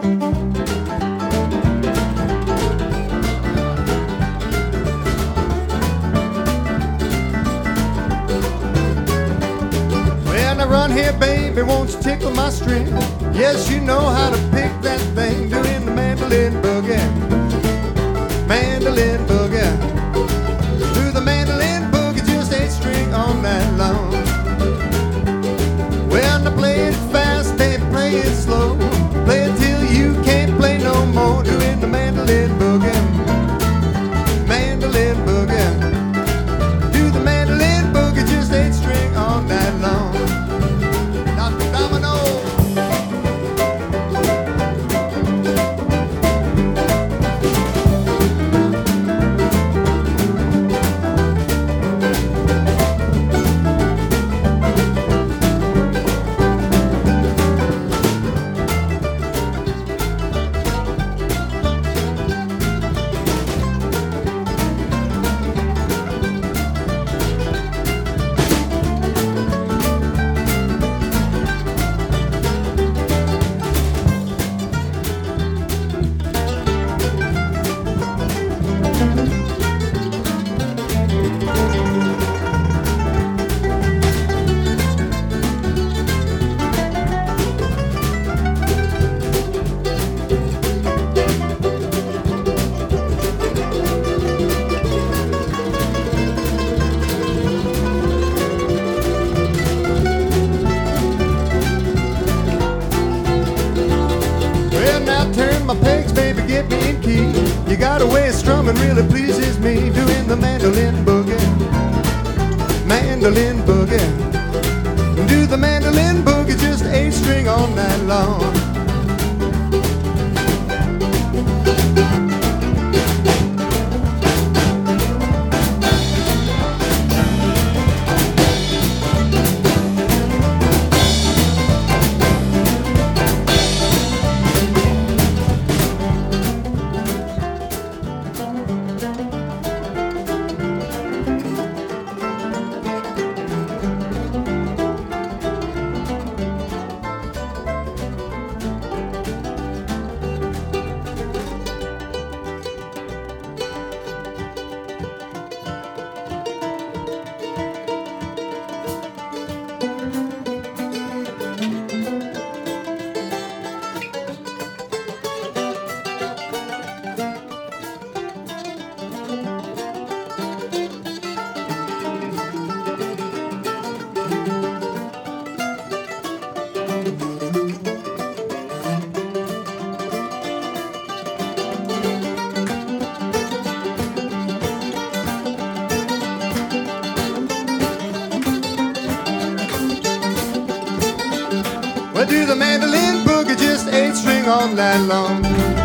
Well, now run here, baby, won't you tickle my string? Yes, you know how to pick that thing, doing the mandolin boogie. Mandolin boogie. Do the mandolin boogie, just 8-string all night long. Well, now play it fast, baby, play it slow. Play it till you can't play no more, doing the mandolin boogie. Mandolin boogie. Do the mandolin boogie, just 8-string all night long. Dr. Domino. Turn my pegs, baby, get me in key. You got a way of strumming really pleases me, doing the mandolin boogie. Mandolin boogie. Do the mandolin boogie, just 8-string all night long. Well, do the mandolin boogie, just 8-string all night long.